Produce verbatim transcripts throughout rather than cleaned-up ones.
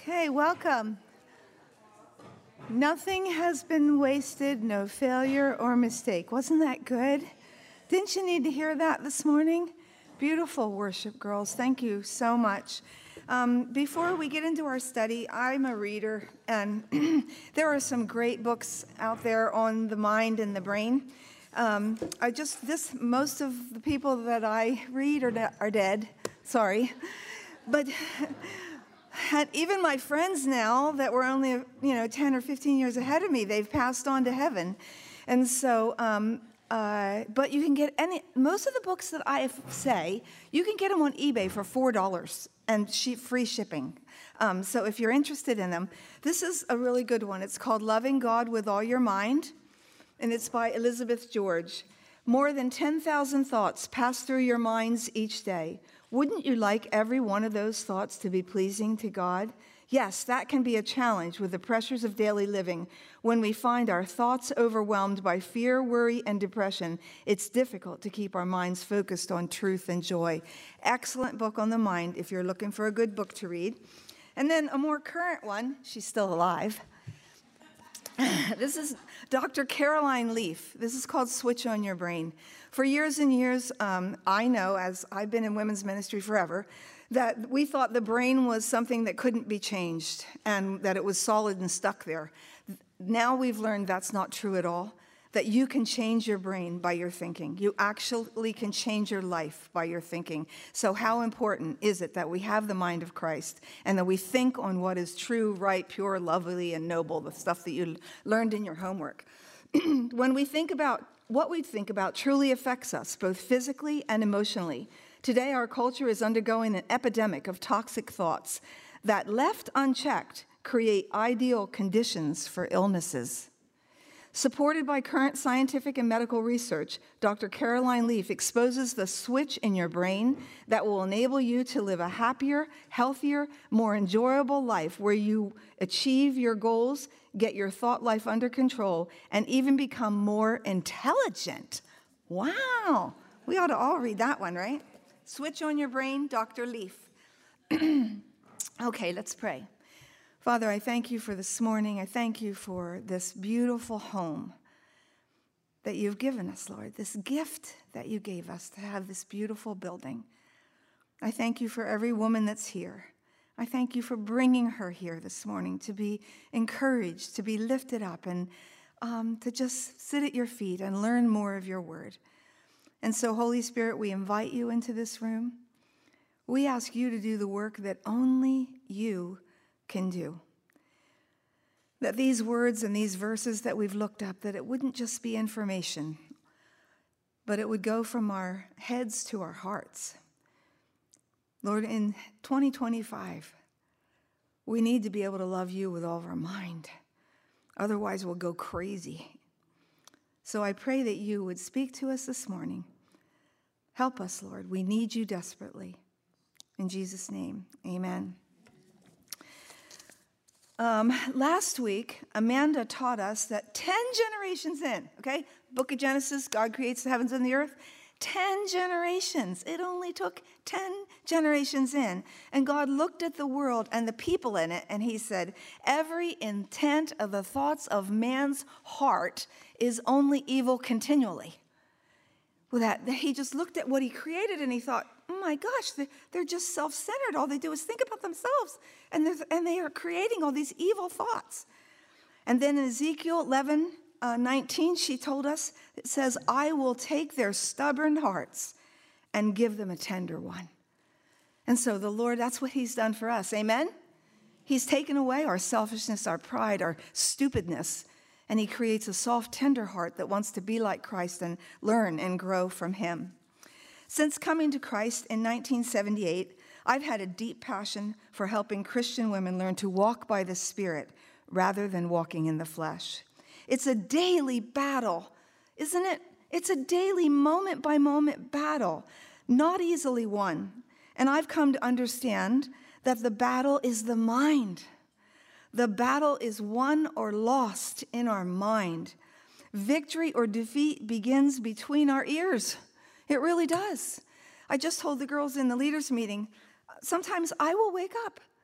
Okay, welcome. Nothing has been wasted, no failure or mistake. Wasn't that good? Didn't you need to hear that this morning? Beautiful worship, girls. Thank you so much. Um, before we get into our study, I'm a reader, and there are some great books out there on the mind and the brain. Um, I just, this, most of the people that I read are, de- are dead. Sorry. But and even my friends now that were only, you know, ten or fifteen years ahead of me, they've passed on to heaven. And so, um, uh, but you can get any, most of the books that I say, you can get them on eBay for four dollars and free shipping. Um, so if you're interested in them, this is a really good one. It's called Loving God with All Your Mind, and it's by Elizabeth George. More than ten thousand thoughts pass through your minds each day. Wouldn't you like every one of those thoughts to be pleasing to God? Yes, that can be a challenge with the pressures of daily living. When we find our thoughts overwhelmed by fear, worry, and depression, it's difficult to keep our minds focused on truth and joy. Excellent book on the mind if you're looking for a good book to read. And then a more current one, she's still alive. This is Doctor Caroline Leaf. This is called Switch on Your Brain. For years and years, um, I know, as I've been in women's ministry forever, that we thought the brain was something that couldn't be changed and that it was solid and stuck there. Now we've learned that's not true at all, that you can change your brain by your thinking. You actually can change your life by your thinking. So how important is it that we have the mind of Christ and that we think on what is true, right, pure, lovely, and noble, the stuff that you learned in your homework? When we think about what we think about truly affects us, both physically and emotionally. Today, our culture is undergoing an epidemic of toxic thoughts that, left unchecked, create ideal conditions for illnesses. Supported by current scientific and medical research, Doctor Caroline Leaf exposes the switch in your brain that will enable you to live a happier, healthier, more enjoyable life where you achieve your goals, get your thought life under control, and even become more intelligent. Wow. We ought to all read that one, right? Switch on Your Brain, Doctor Leaf. Okay, let's pray. Father, I thank you for this morning. I thank you for this beautiful home that you've given us, Lord, this gift that you gave us to have this beautiful building. I thank you for every woman that's here. I thank you for bringing her here this morning to be encouraged, to be lifted up, and um, to just sit at your feet and learn more of your word. And so, Holy Spirit, we invite you into this room. We ask you to do the work that only you can do. That these words and these verses that we've looked up, that it wouldn't just be information, but it would go from our heads to our hearts. Lord, in twenty twenty-five, we need to be able to love you with all of our mind. Otherwise, we'll go crazy. So I pray that you would speak to us this morning. Help us, Lord. We need you desperately. In Jesus' name, amen. Um, last week, Amanda taught us that ten generations in, okay, Book of Genesis, God creates the heavens and the earth. ten generations. It only took ten generations in. And God looked at the world and the people in it, and he said, every intent of the thoughts of man's heart is only evil continually. Well, that, he just looked at what he created, and he thought, oh my gosh, they're just self-centered. All they do is think about themselves, and, and they are creating all these evil thoughts. And then in Ezekiel eleven nineteen, she told us, it says, I will take their stubborn hearts and give them a tender one. And so the Lord, that's what he's done for us. Amen? He's taken away our selfishness, our pride, our stupidness, and he creates a soft, tender heart that wants to be like Christ and learn and grow from him. Since coming to Christ in nineteen seventy-eight, I've had a deep passion for helping Christian women learn to walk by the Spirit rather than walking in the flesh. It's a daily battle, isn't it? It's a daily moment-by-moment battle, not easily won. And I've come to understand that the battle is the mind. The battle is won or lost in our mind. Victory or defeat begins between our ears. It really does. I just told the girls in the leaders meeting, sometimes I will wake up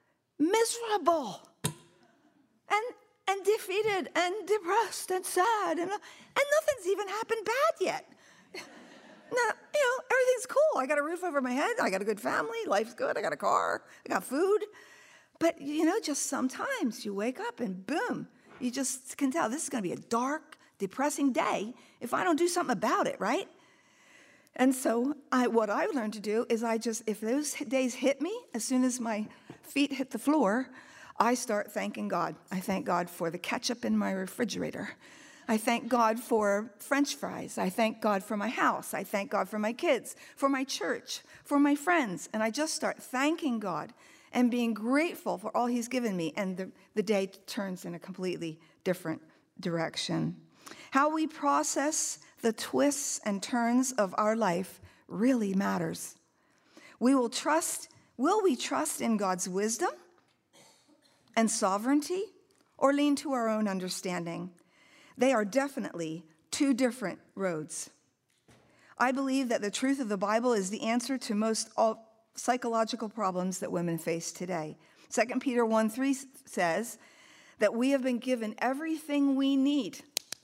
miserable and and defeated and depressed and sad, and, and nothing's even happened bad yet. No, you know, everything's cool. I got a roof over my head. I got a good family. Life's good. I got a car. I got food. But, you know, just sometimes you wake up and boom, you just can tell this is going to be a dark, depressing day if I don't do something about it, right? And so I, what I've learned to do is I just, if those days hit me, as soon as my feet hit the floor, I start thanking God. I thank God for the ketchup in my refrigerator. I thank God for French fries. I thank God for my house. I thank God for my kids, for my church, for my friends. And I just start thanking God and being grateful for all he's given me. And the, the day turns in a completely different direction. How we process the twists and turns of our life really matters. We will trust, will we trust in God's wisdom and sovereignty, or lean to our own understanding? They are definitely two different roads. I believe that the truth of the Bible is the answer to most all psychological problems that women face today. Second Peter one three says that we have been given everything we need,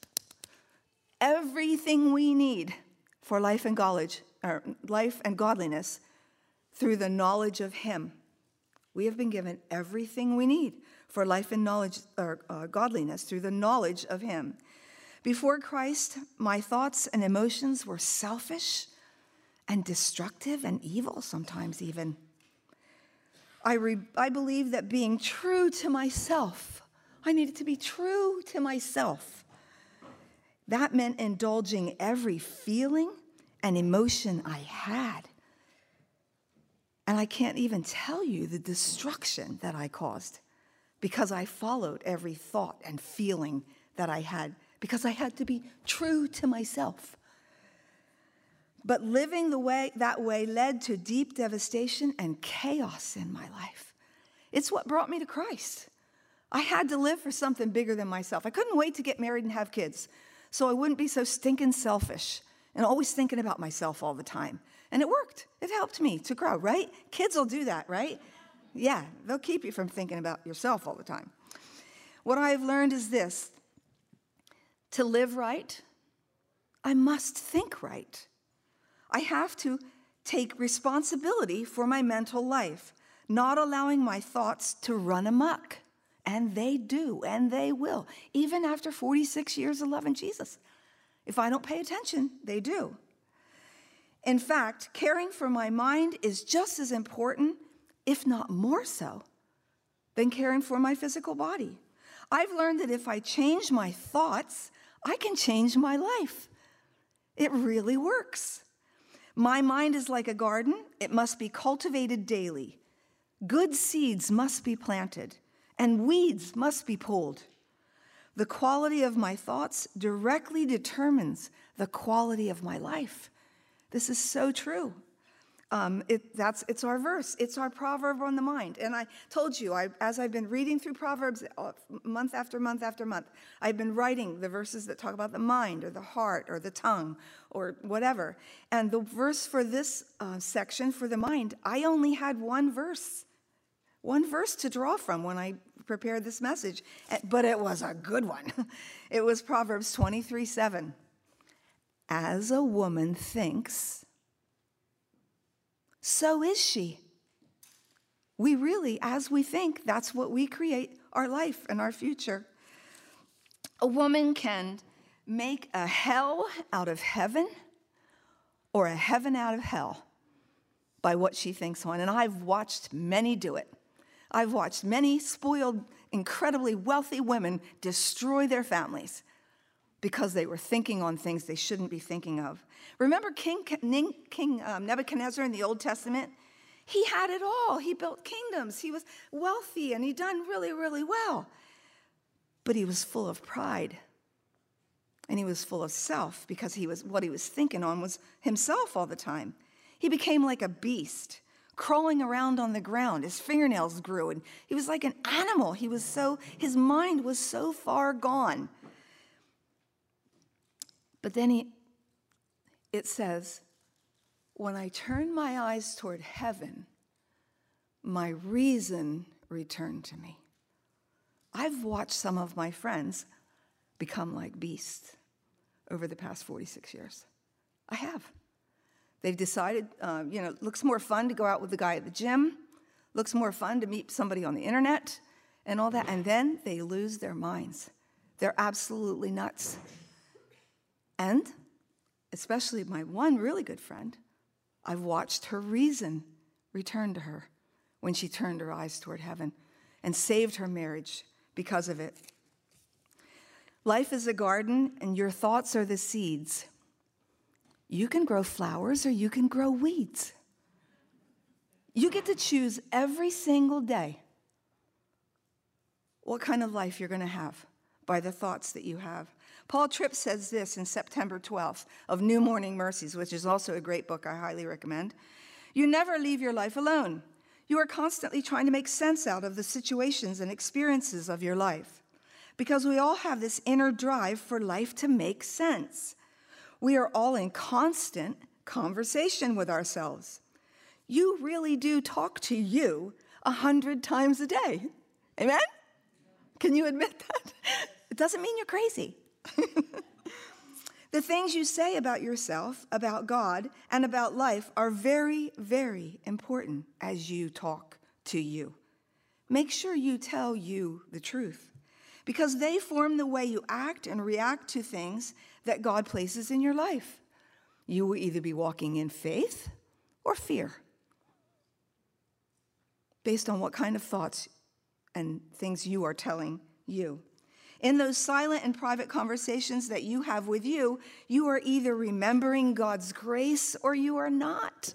everything we need for life and knowledge, or life and godliness through the knowledge of him. We have been given everything we need for life and knowledge, or uh, godliness through the knowledge of him. Before Christ, my thoughts and emotions were selfish and destructive and evil sometimes even. I, re- I believe that being true to myself, I needed to be true to myself. That meant indulging every feeling and emotion I had. And I can't even tell you the destruction that I caused because I followed every thought and feeling that I had because I had to be true to myself. But living the way that way led to deep devastation and chaos in my life. It's what brought me to Christ. I had to live for something bigger than myself. I couldn't wait to get married and have kids so I wouldn't be so stinking selfish and always thinking about myself all the time. And it worked. It helped me to grow, right? Kids will do that, right? Yeah, they'll keep you from thinking about yourself all the time. What I've learned is this. To live right, I must think right. I have to take responsibility for my mental life, not allowing my thoughts to run amok. And they do, and they will, even after forty-six years of loving Jesus. If I don't pay attention, they do. In fact, caring for my mind is just as important, if not more so, than caring for my physical body. I've learned that if I change my thoughts, I can change my life. It really works. My mind is like a garden. It must be cultivated daily. Good seeds must be planted, and weeds must be pulled. The quality of my thoughts directly determines the quality of my life. This is so true. Um, it, that's, it's our verse. It's our proverb on the mind. And I told you, I, as I've been reading through Proverbs month after month after month, I've been writing the verses that talk about the mind or the heart or the tongue or whatever. And the verse for this uh, section, for the mind, I only had one verse. One verse to draw from when I prepared this message. But it was a good one. It was Proverbs twenty-three seven. As a woman thinks, so is she. We really, as we think, that's what we create our life and our future. A woman can make a hell out of heaven or a heaven out of hell by what she thinks on. And I've watched many do it. I've watched many spoiled, incredibly wealthy women destroy their families because they were thinking on things they shouldn't be thinking of. Remember King, King um, Nebuchadnezzar in the Old Testament? He had it all. He built kingdoms. He was wealthy, and he done really, really well. But he was full of pride, and he was full of self because he was what he was thinking on was himself all the time. He became like a beast, crawling around on the ground. His fingernails grew, and he was like an animal. He was so, his mind was so far gone. But then he, it says, when I turn my eyes toward heaven, my reason return to me. I've watched some of my friends become like beasts over the past forty-six years. I have. They've decided, uh, you know, it looks more fun to go out with the guy at the gym, looks more fun to meet somebody on the internet and all that, and then they lose their minds. They're absolutely nuts. And especially my one really good friend, I've watched her reason return to her when she turned her eyes toward heaven and saved her marriage because of it. Life is a garden, and your thoughts are the seeds. You can grow flowers or you can grow weeds. You get to choose every single day what kind of life you're going to have by the thoughts that you have. Paul Tripp says this in September twelfth of New Morning Mercies, which is also a great book I highly recommend. You never leave your life alone. You are constantly trying to make sense out of the situations and experiences of your life, because we all have this inner drive for life to make sense. We are all in constant conversation with ourselves. You really do talk to you a hundred times a day. Amen? Can you admit that? It doesn't mean you're crazy. The things you say about yourself, about God, and about life are very, very important as you talk to you. Make sure you tell you the truth, because they form the way you act and react to things that God places in your life. You will either be walking in faith or fear, based on what kind of thoughts and things you are telling you. In those silent and private conversations that you have with you, you are either remembering God's grace or you are not.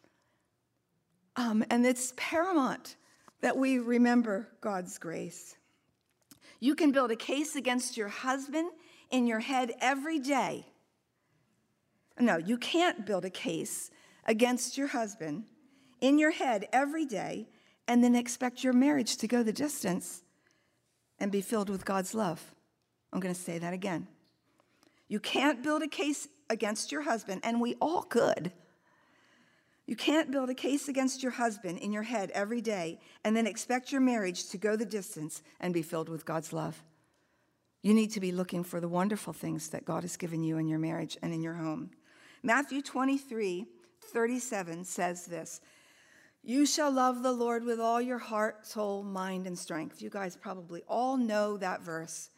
Um, and it's paramount that we remember God's grace. You can build a case against your husband in your head every day. No, you can't build a case against your husband in your head every day and then expect your marriage to go the distance and be filled with God's love. I'm going to say that again. You can't build a case against your husband, and we all could. You can't build a case against your husband in your head every day and then expect your marriage to go the distance and be filled with God's love. You need to be looking for the wonderful things that God has given you in your marriage and in your home. Matthew twenty-three thirty-seven says this: you shall love the Lord with all your heart, soul, mind, and strength. You guys probably all know that verse.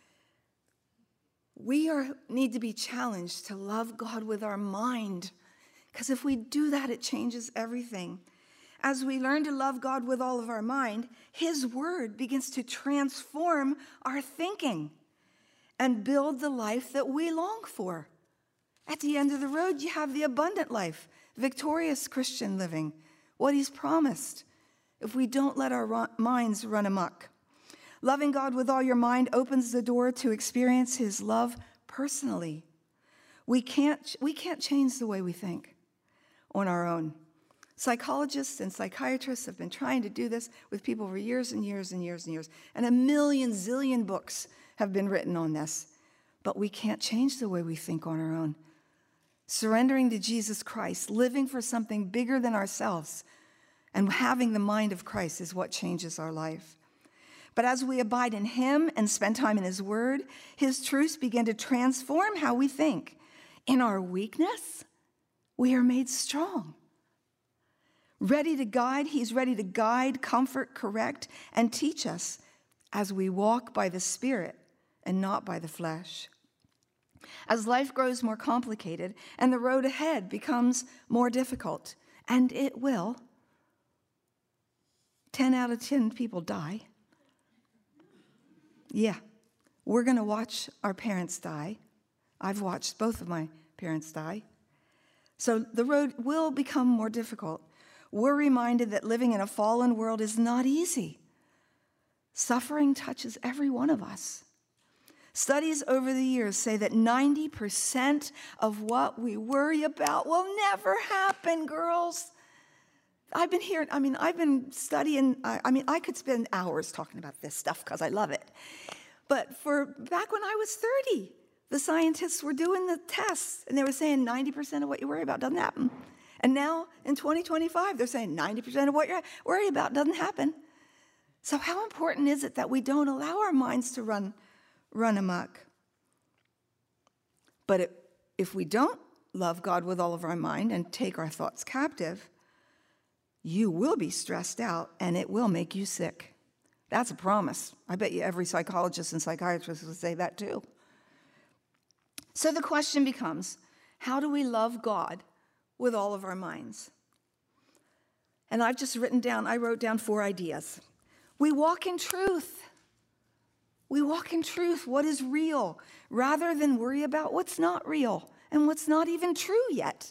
We are, need to be challenged to love God with our mind, because if we do that, it changes everything. As we learn to love God with all of our mind, His Word begins to transform our thinking and build the life that we long for. At the end of the road, you have the abundant life, victorious Christian living, what He's promised, if we don't let our minds run amok. Loving God with all your mind opens the door to experience His love personally. We can't, we can't change the way we think on our own. Psychologists and psychiatrists have been trying to do this with people for years and years and years and years, and a million zillion books have been written on this. But we can't change the way we think on our own. Surrendering to Jesus Christ, living for something bigger than ourselves, and having the mind of Christ is what changes our life. But as we abide in Him and spend time in His Word, His truths begin to transform how we think. In our weakness, we are made strong. Ready to guide, He's ready to guide, comfort, correct, and teach us as we walk by the Spirit and not by the flesh. As life grows more complicated and the road ahead becomes more difficult, and it will, ten out of ten people die. Yeah, we're going to watch our parents die. I've watched both of my parents die. So the road will become more difficult. We're reminded that living in a fallen world is not easy. Suffering touches every one of us. Studies over the years say that ninety percent of what we worry about will never happen, girls. I've been hearing, I mean, I've been studying, I, I mean, I could spend hours talking about this stuff because I love it. But for back when I was thirty, the scientists were doing the tests, and they were saying ninety percent of what you worry about doesn't happen. And now, in twenty twenty-five, they're saying ninety percent of what you're worried about doesn't happen. So how important is it that we don't allow our minds to run, run amok? But it, if we don't love God with all of our mind and take our thoughts captive, you will be stressed out and it will make you sick. That's a promise. I bet you every psychologist and psychiatrist would say that too. So the question becomes, how do we love God with all of our minds? And I've just written down, I wrote down four ideas. We walk in truth. We walk in truth, what is real, rather than worry about what's not real and what's not even true yet.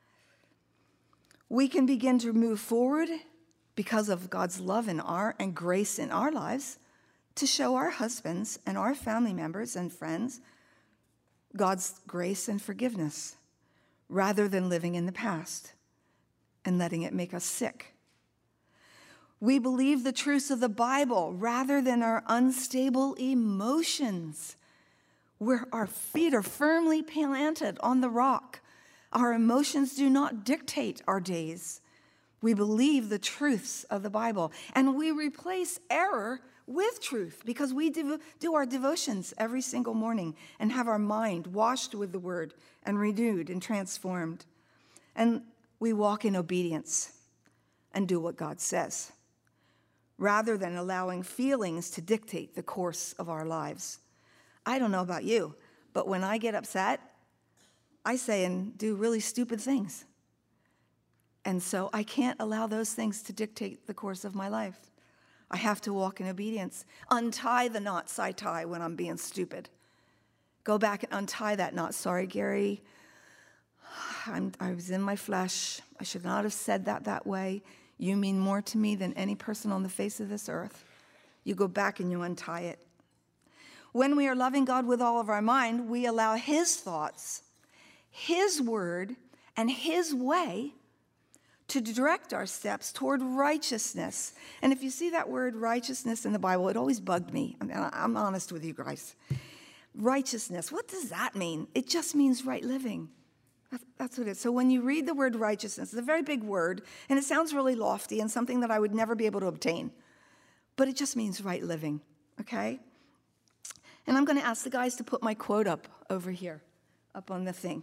We can begin to move forward because of God's love in our and grace in our lives to show our husbands and our family members and friends God's grace and forgiveness, rather than living in the past and letting it make us sick. We believe the truths of the Bible rather than our unstable emotions, where our feet are firmly planted on the rock. Our emotions do not dictate our days. We believe the truths of the Bible, and we replace error with truth because we do, do our devotions every single morning and have our mind washed with the word and renewed and transformed. And we walk in obedience and do what God says, rather than allowing feelings to dictate the course of our lives. I don't know about you, but when I get upset, I say and do really stupid things. And so I can't allow those things to dictate the course of my life. I have to walk in obedience. Untie the knots I tie when I'm being stupid. Go back and untie that knot. Sorry, Gary. I'm, I was in my flesh. I should not have said that that way. You mean more to me than any person on the face of this earth. You go back and you untie it. When we are loving God with all of our mind, we allow his thoughts, his word, and his way to direct our steps toward righteousness. And if you see that word righteousness in the Bible, it always bugged me. I mean, I'm honest with you guys. Righteousness, what does that mean? It just means right living. That's what it is. So when you read the word righteousness, it's a very big word, and it sounds really lofty and something that I would never be able to obtain. But it just means right living, okay? And I'm going to ask the guys to put my quote up over here, up on the thing.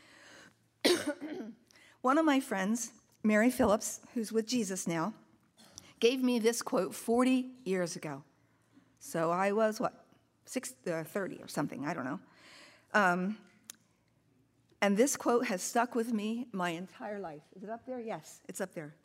One of my friends, Mary Phillips, who's with Jesus now, gave me this quote forty years ago. So I was, what, six, uh, thirty or something, I don't know. Um, and this quote has stuck with me my entire life. Is it up there? Yes, it's up there.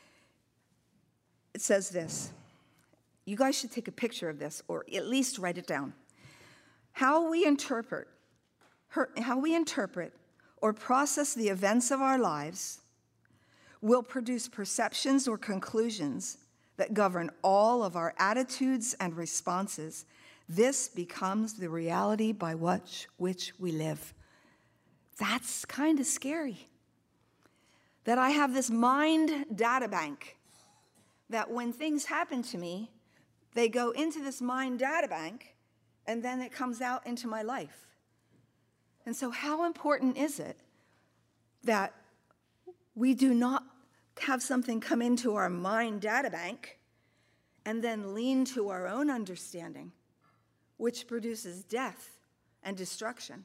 It says this. You guys should take a picture of this, or at least write it down. How we interpret, how we interpret or process the events of our lives will produce perceptions or conclusions that govern all of our attitudes and responses. This becomes the reality by which, which we live. That's kind of scary. That I have this mind data bank, that when things happen to me, they go into this mind data bank, and then it comes out into my life. And so how important is it that we do not have something come into our mind data bank and then lean to our own understanding, which produces death and destruction?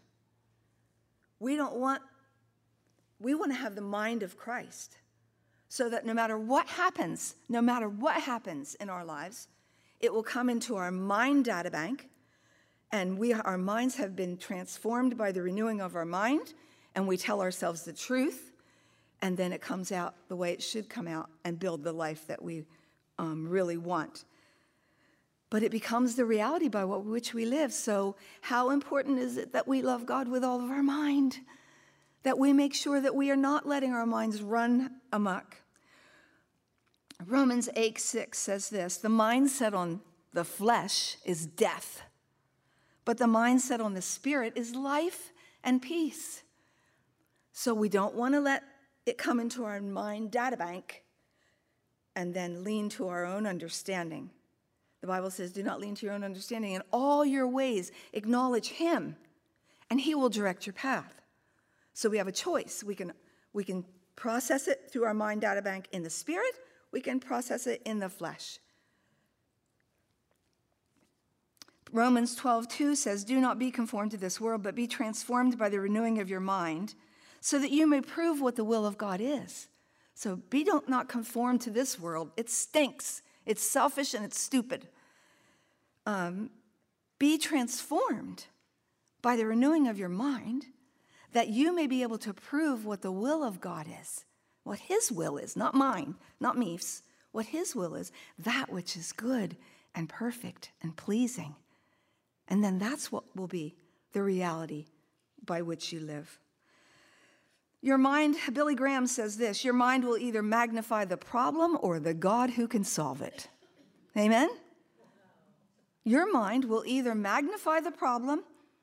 We don't want, we want to have the mind of Christ, so that no matter what happens, no matter what happens in our lives, it will come into our mind data bank, and we, our minds have been transformed by the renewing of our mind, and we tell ourselves the truth, and then it comes out the way it should come out and build the life that we um, really want. But it becomes the reality by which we live. So how important is it that we love God with all of our mind? That we make sure that we are not letting our minds run amok. Romans eight six says this, the mindset on the flesh is death, but the mindset on the spirit is life and peace. So we don't want to let it come into our mind data bank and then lean to our own understanding. The Bible says, do not lean to your own understanding. In all your ways, acknowledge him, and he will direct your path. So we have a choice. We can, we can process it through our mind data bank in the spirit. We can process it in the flesh. Romans twelve two says, do not be conformed to this world, but be transformed by the renewing of your mind, so that you may prove what the will of God is. So be don't not conform to this world. It stinks. It's selfish and it's stupid. Um, be transformed by the renewing of your mind, that you may be able to prove what the will of God is, what his will is, not mine, not me's, what his will is, that which is good and perfect and pleasing. And then that's what will be the reality by which you live. Your mind, Billy Graham says this, your mind will either magnify the problem or the God who can solve it. Amen? Your mind will either magnify the problem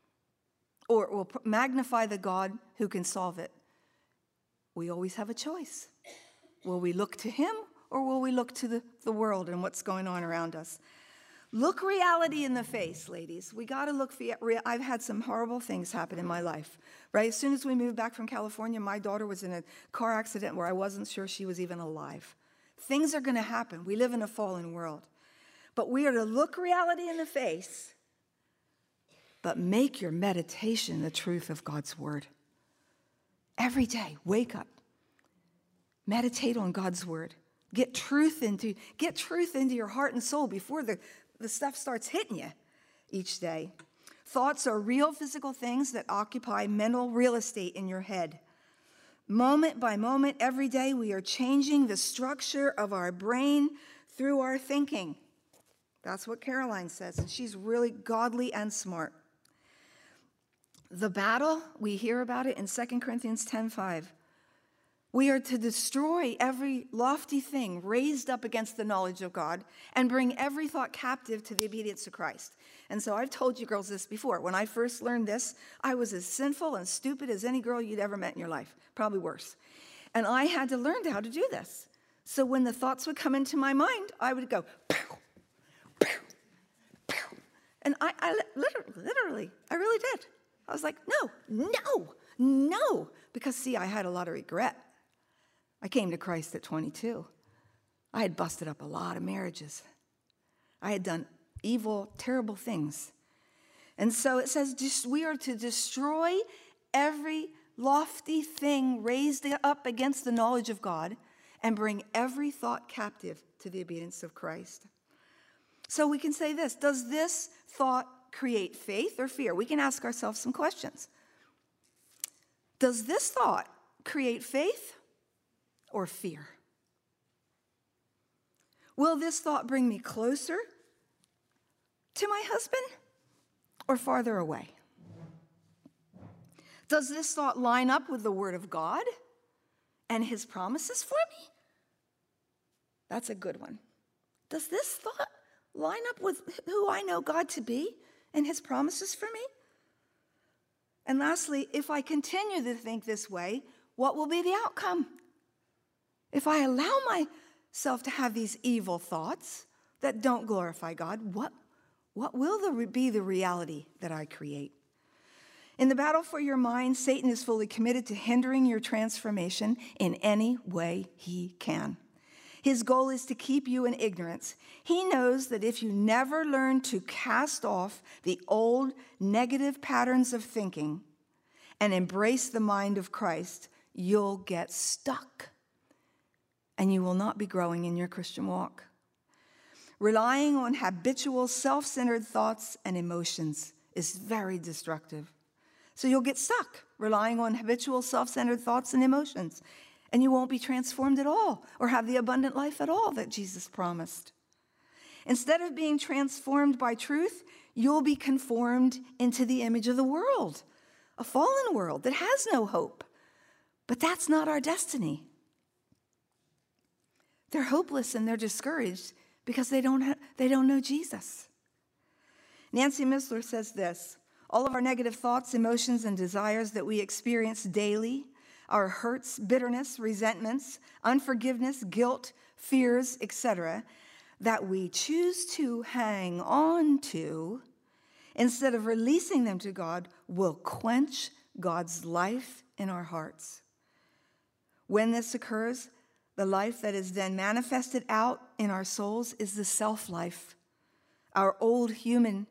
or it will magnify the God who can solve it. We always have a choice. Will we look to him or will we look to the, the world and what's going on around us? Look reality in the face, ladies. We got to look for, I've had some horrible things happen in my life, right? As soon as we moved back from California, my daughter was in a car accident where I wasn't sure she was even alive. Things are going to happen. We live in a fallen world. But we are to look reality in the face, but make your meditation the truth of God's word. Every day, wake up. Meditate on God's word. Get truth into, get truth into your heart and soul before the, the stuff starts hitting you each day. Thoughts are real physical things that occupy mental real estate in your head. Moment by moment, every day, we are changing the structure of our brain through our thinking. That's what Caroline says, and she's really godly and smart. The battle, we hear about it in Second Corinthians ten five. We are to destroy every lofty thing raised up against the knowledge of God and bring every thought captive to the obedience of Christ. And so I've told you girls this before. When I first learned this, I was as sinful and stupid as any girl you'd ever met in your life, probably worse. And I had to learn how to do this. So when the thoughts would come into my mind, I would go, pow, pow, pow. And I, I literally, literally, I really did. I was like, no, no, no. Because, see, I had a lot of regret. I came to Christ at twenty-two. I had busted up a lot of marriages. I had done evil, terrible things. And so it says just, we are to destroy every lofty thing raised up against the knowledge of God and bring every thought captive to the obedience of Christ. So we can say this, does this thought create faith or fear? We can ask ourselves some questions. Does this thought create faith or fear? Will this thought bring me closer to my husband or farther away? Does this thought line up with the Word of God and his promises for me? That's a good one. Does this thought line up with who I know God to be and his promises for me? And lastly, if I continue to think this way, what will be the outcome? If I allow myself to have these evil thoughts that don't glorify God, what, what will the, be the reality that I create? In the battle for your mind, Satan is fully committed to hindering your transformation in any way he can. His goal is to keep you in ignorance. He knows that if you never learn to cast off the old negative patterns of thinking and embrace the mind of Christ, you'll get stuck and you will not be growing in your Christian walk. Relying on habitual self-centered thoughts and emotions is very destructive. So you'll get stuck relying on habitual self-centered thoughts and emotions. And you won't be transformed at all or have the abundant life at all that Jesus promised. Instead of being transformed by truth, you'll be conformed into the image of the world, a fallen world that has no hope. But that's not our destiny. They're hopeless and they're discouraged because they don't, ha- they don't know Jesus. Nancy Missler says this, all of our negative thoughts, emotions, and desires that we experience daily, our hurts, bitterness, resentments, unforgiveness, guilt, fears, et cetera, that we choose to hang on to instead of releasing them to God, will quench God's life in our hearts. When this occurs, the life that is then manifested out in our souls is the self-life, our old human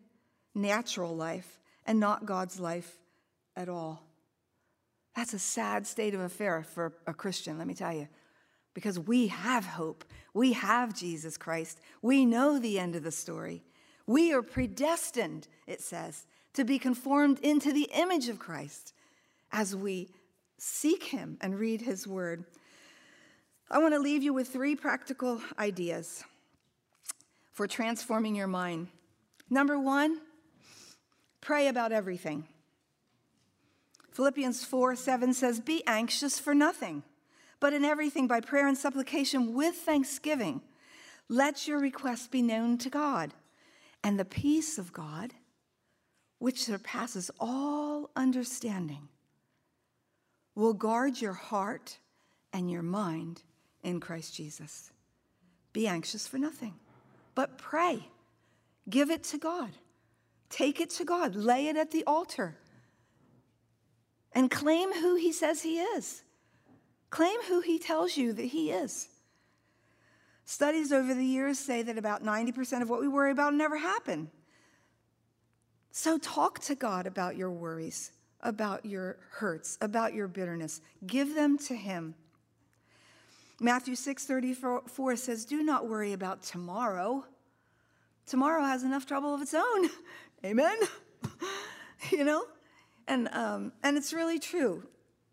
natural life, and not God's life at all. That's a sad state of affair for a Christian, let me tell you, because we have hope. We have Jesus Christ. We know the end of the story. We are predestined, it says, to be conformed into the image of Christ as we seek him and read his word. I want to leave you with three practical ideas for transforming your mind. Number one, pray about everything. Philippians four seven says, be anxious for nothing, but in everything by prayer and supplication with thanksgiving, let your requests be known to God. And the peace of God, which surpasses all understanding, will guard your heart and your mind in Christ Jesus. Be anxious for nothing, but pray. Give it to God. Take it to God. Lay it at the altar. And claim who he says he is. Claim who he tells you that he is. Studies over the years say that about ninety percent of what we worry about never happen. So talk to God about your worries, about your hurts, about your bitterness. Give them to him. Matthew six thirty-four says, do not worry about tomorrow. Tomorrow has enough trouble of its own. Amen? You know? And, um, and it's really true.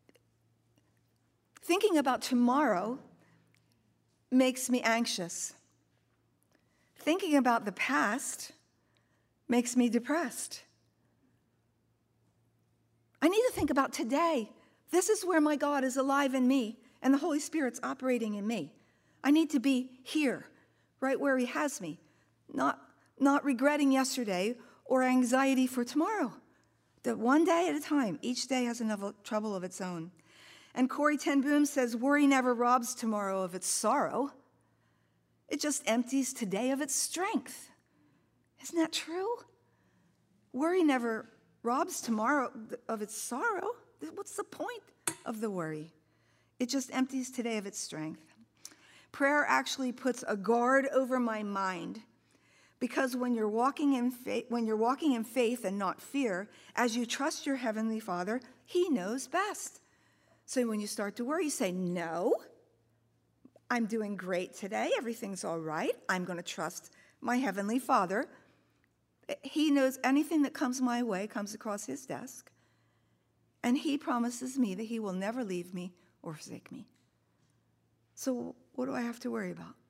Thinking about tomorrow makes me anxious. Thinking about the past makes me depressed. I need to think about today. This is where my God is alive in me, and the Holy Spirit's operating in me. I need to be here, right where he has me, not, not regretting yesterday or anxiety for tomorrow. That one day at a time, each day has enough trouble of its own. And Corrie ten Boom says, worry never robs tomorrow of its sorrow. It just empties today of its strength. Isn't that true? Worry never robs tomorrow of its sorrow. What's the point of the worry? It just empties today of its strength. Prayer actually puts a guard over my mind, because when you're walking in faith, when you're walking in faith and not fear, as you trust your Heavenly Father, he knows best. So when you start to worry, you say, no, I'm doing great today. Everything's all right. I'm going to trust my Heavenly Father. He knows anything that comes my way comes across his desk. And he promises me that he will never leave me or forsake me. So what do I have to worry about?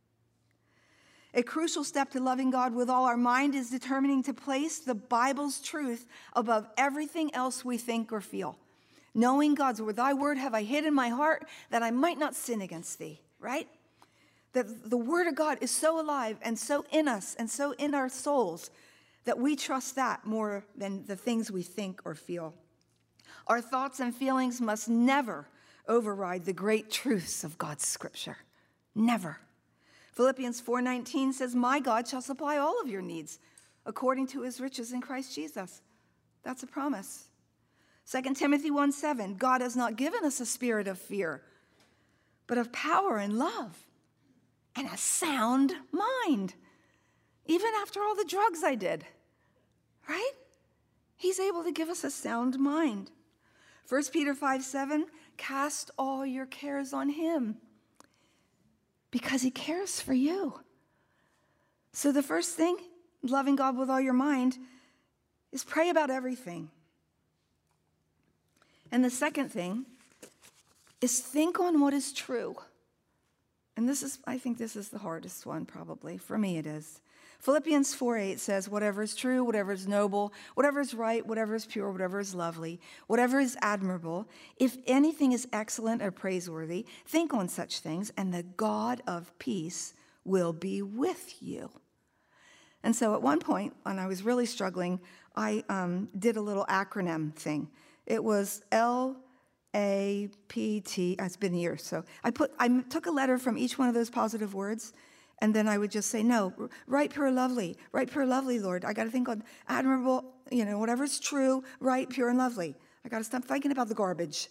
A crucial step to loving God with all our mind is determining to place the Bible's truth above everything else we think or feel. Knowing God's word, thy word have I hid in my heart that I might not sin against thee, right? That the word of God is so alive and so in us and so in our souls that we trust that more than the things we think or feel. Our thoughts and feelings must never override the great truths of God's scripture. Never. Philippians four nineteen says, my God shall supply all of your needs according to his riches in Christ Jesus. That's a promise. Second Timothy one seven, God has not given us a spirit of fear, but of power and love and a sound mind. Even after all the drugs I did, right? He's able to give us a sound mind. First Peter five seven, cast all your cares on him because he cares for you. So the first thing, loving God with all your mind, is pray about everything. And the second thing is think on what is true. And this is, I think this is the hardest one probably. For me it is. Philippians four eight says, whatever is true, whatever is noble, whatever is right, whatever is pure, whatever is lovely, whatever is admirable, if anything is excellent or praiseworthy, think on such things, and the God of peace will be with you. And so at one point, when I was really struggling, I um, did a little acronym thing. It was L A P T. It's been years, so I put I took a letter from each one of those positive words, and then I would just say, no, right, pure, lovely, right, pure, lovely, Lord. I got to think on admirable, you know, whatever's true, right, pure, and lovely. I got to stop thinking about the garbage.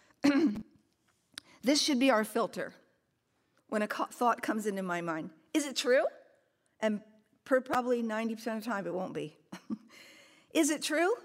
This should be our filter when a thought comes into my mind. Is it true? And Per probably ninety percent of the time, it won't be. Is it true?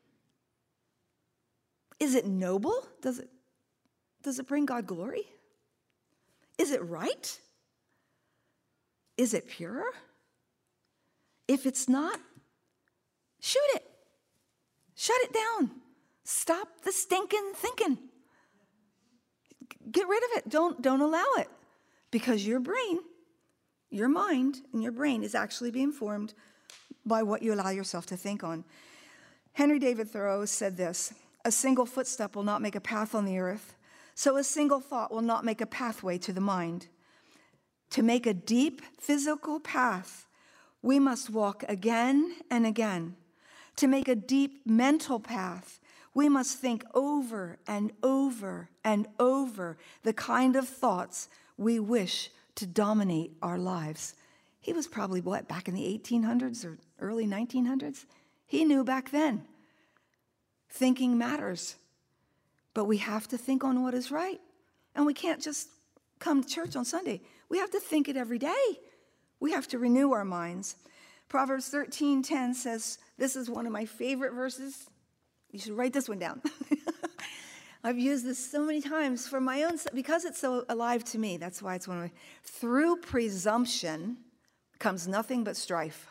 Is it noble? Does it, does it bring God glory? Is it right? Is it pure? If it's not, shoot it. Shut it down. Stop the stinking thinking. Get rid of it. Don't, don't allow it. Because your brain, your mind and your brain is actually being formed by what you allow yourself to think on. Henry David Thoreau said this: a single footstep will not make a path on the earth, so a single thought will not make a pathway to the mind. To make a deep physical path, we must walk again and again. To make a deep mental path, we must think over and over and over the kind of thoughts we wish to dominate our lives. He was probably, what, back in the eighteen hundreds or early nineteen hundreds? He knew back then. Thinking matters. But we have to think on what is right. And we can't just come to church on Sunday. We have to think it every day. We have to renew our minds. Proverbs thirteen ten says, this is one of my favorite verses. You should write this one down. I've used this so many times for my own, because it's so alive to me. That's why it's one of my, through presumption comes nothing but strife.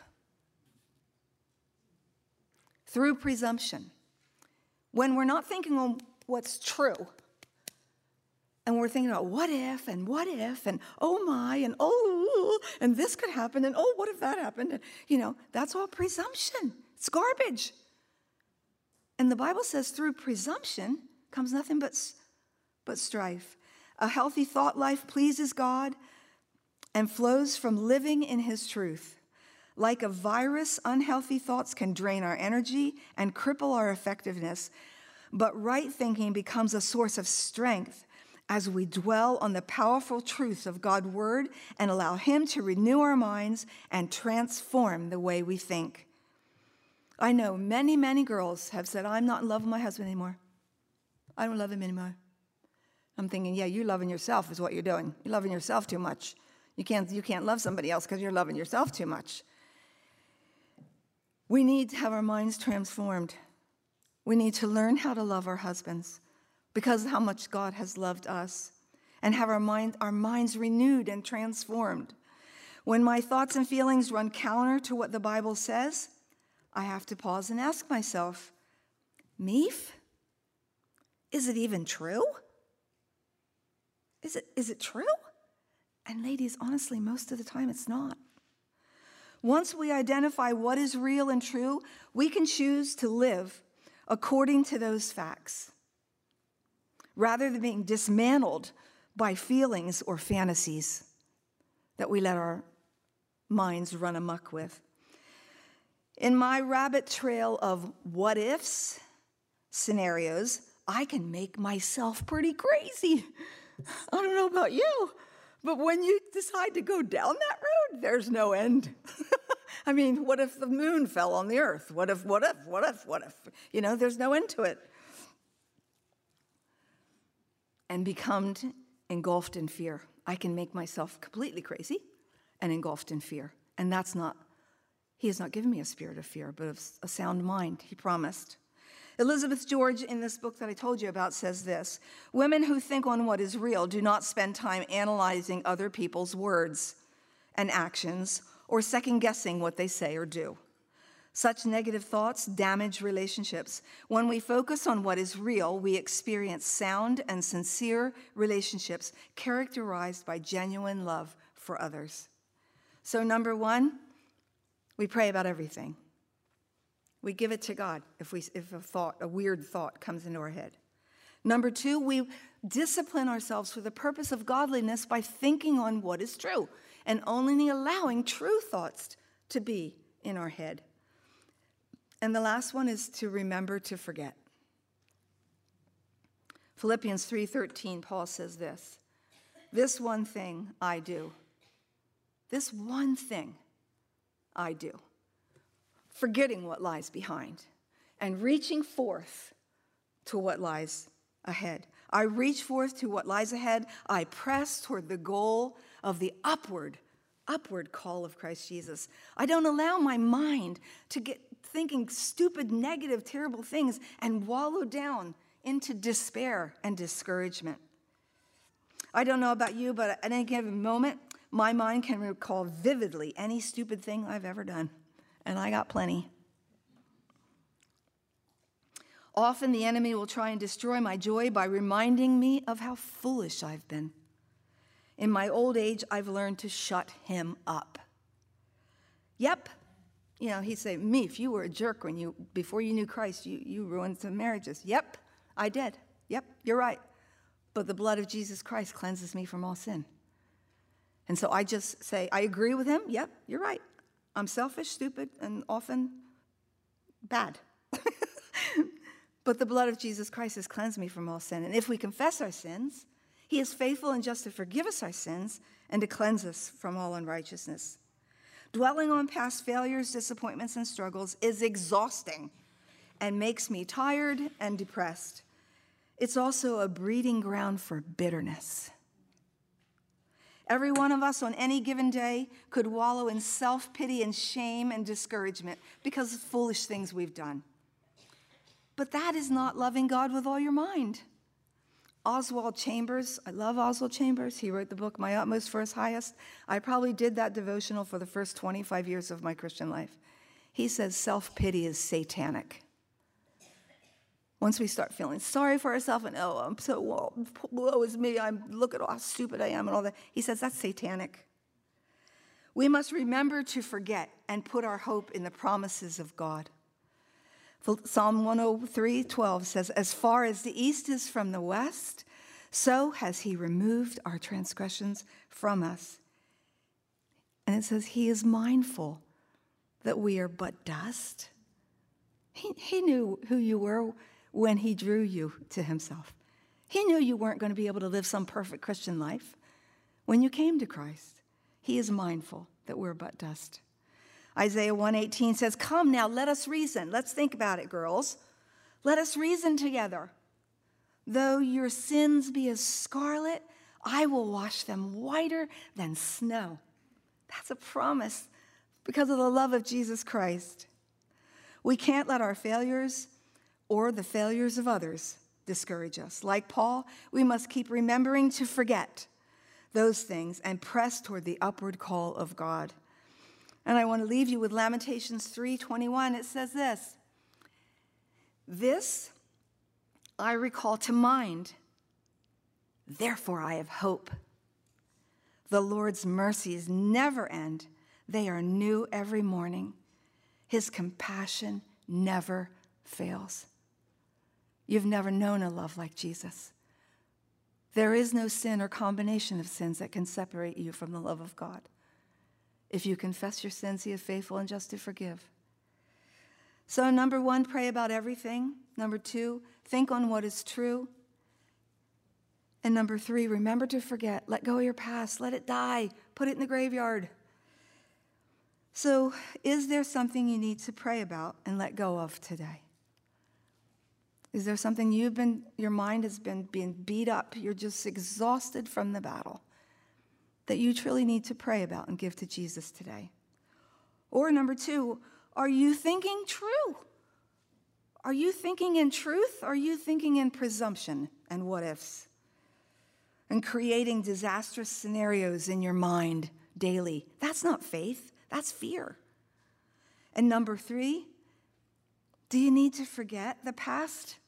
Through presumption. When we're not thinking on what's true, and we're thinking about what if, and what if, and oh my, and oh, and this could happen, and oh, what if that happened? And, you know, that's all presumption. It's garbage. And the Bible says through presumption comes nothing but, but strife. A healthy thought life pleases God and flows from living in his truth. Like a virus, unhealthy thoughts can drain our energy and cripple our effectiveness. But right thinking becomes a source of strength as we dwell on the powerful truths of God's word and allow him to renew our minds and transform the way we think. I know many, many girls have said, I'm not in love with my husband anymore. I don't love him anymore. I'm thinking, yeah, you're loving yourself is what you're doing. You're loving yourself too much. You can't, you can't love somebody else because you're loving yourself too much. We need to have our minds transformed. We need to learn how to love our husbands because of how much God has loved us, and have our, mind, our minds renewed and transformed. When my thoughts and feelings run counter to what the Bible says, I have to pause and ask myself, Meef, is it even true? Is it, is it true? And ladies, honestly, most of the time it's not. Once we identify what is real and true, we can choose to live according to those facts, rather than being dismantled by feelings or fantasies that we let our minds run amok with. In my rabbit trail of what-ifs scenarios, I can make myself pretty crazy. I don't know about you, but when you decide to go down that road, there's no end. I mean, what if the moon fell on the earth? What if, what if, what if, what if? You know, there's no end to it. And become engulfed in fear. I can make myself completely crazy and engulfed in fear. And that's not, he has not given me a spirit of fear, but of a sound mind, he promised. Elizabeth George, in this book that I told you about, says this: women who think on what is real do not spend time analyzing other people's words and actions or second-guessing what they say or do. Such negative thoughts damage relationships. When we focus on what is real, we experience sound and sincere relationships characterized by genuine love for others. So number one, we pray about everything. We give it to God if we if a thought, a weird thought comes into our head. Number two, we discipline ourselves for the purpose of godliness by thinking on what is true and only allowing true thoughts to be in our head. And the last one is to remember to forget. Philippians three thirteen, Paul says this: this one thing I do. This one thing I do. Forgetting what lies behind and reaching forth to what lies ahead. I reach forth to what lies ahead. I press toward the goal of the upward upward call of Christ Jesus. I don't allow my mind to get thinking stupid, negative, terrible things and wallow down into despair and discouragement. I don't know about you, but at any given moment, my mind can recall vividly any stupid thing I've ever done, and I got plenty. Often the enemy will try and destroy my joy by reminding me of how foolish I've been. In my old age, I've learned to shut him up. Yep. You know, he'd say, me, if you were a jerk when you, before you knew Christ, you, you ruined some marriages. Yep, I did. Yep, you're right. But the blood of Jesus Christ cleanses me from all sin. And so I just say, I agree with him. Yep, you're right. I'm selfish, stupid, and often bad. But the blood of Jesus Christ has cleansed me from all sin. And if we confess our sins, he is faithful and just to forgive us our sins and to cleanse us from all unrighteousness. Dwelling on past failures, disappointments, and struggles is exhausting and makes me tired and depressed. It's also a breeding ground for bitterness. Every one of us on any given day could wallow in self-pity and shame and discouragement because of foolish things we've done. But that is not loving God with all your mind. Oswald Chambers, I love Oswald Chambers. He wrote the book, My Utmost for His Highest. I probably did that devotional for the first twenty-five years of my Christian life. He says self-pity is satanic. Once we start feeling sorry for ourselves and, oh, I'm so, woe, woe is me, I'm, look at how stupid I am and all that. He says that's satanic. We must remember to forget and put our hope in the promises of God. Psalm one oh three, twelve says, as far as the east is from the west, so has he removed our transgressions from us. And it says he is mindful that we are but dust. He, he knew who you were when he drew you to himself. He knew you weren't going to be able to live some perfect Christian life when you came to Christ. He is mindful that we're but dust. Isaiah one eighteen says, come now, let us reason. Let's think about it, girls. Let us reason together. Though your sins be as scarlet, I will wash them whiter than snow. That's a promise because of the love of Jesus Christ. We can't let our failures or the failures of others discourage us. Like Paul, we must keep remembering to forget those things and press toward the upward call of God. And I want to leave you with Lamentations three twenty-one. It says this, this I recall to mind, therefore I have hope. The Lord's mercies never end. They are new every morning. His compassion never fails. You've never known a love like Jesus. There is no sin or combination of sins that can separate you from the love of God. If you confess your sins, he is faithful and just to forgive. So number one, pray about everything. Number two, think on what is true. And number three, remember to forget. Let go of your past. Let it die. Put it in the graveyard. So is there something you need to pray about and let go of today? Is there something you've been, your mind has been being beat up, you're just exhausted from the battle, that you truly need to pray about and give to Jesus today? Or number two, are you thinking true? Are you thinking in truth? Are you thinking in presumption and what ifs? And creating disastrous scenarios in your mind daily. That's not faith, that's fear. And number three, do you need to forget the past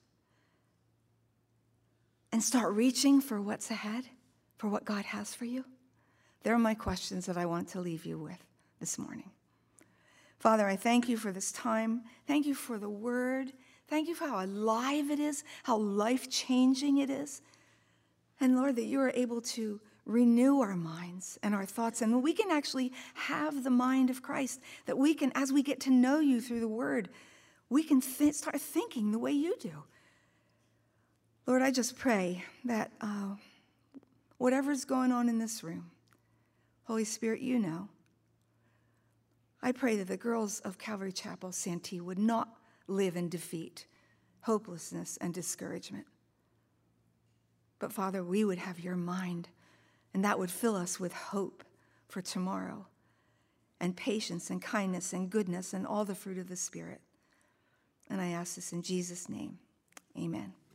and start reaching for what's ahead, for what God has for you? There are my questions that I want to leave you with this morning. Father, I thank you for this time. Thank you for the word. Thank you for how alive it is, how life-changing it is. And Lord, that you are able to renew our minds and our thoughts, and that we can actually have the mind of Christ, that we can, as we get to know you through the word, we can th- start thinking the way you do. Lord, I just pray that uh, whatever's going on in this room, Holy Spirit, you know. I pray that the girls of Calvary Chapel Santee would not live in defeat, hopelessness, and discouragement. But Father, we would have your mind, and that would fill us with hope, for tomorrow, and patience and kindness and goodness and all the fruit of the Spirit. And I ask this in Jesus' name. Amen.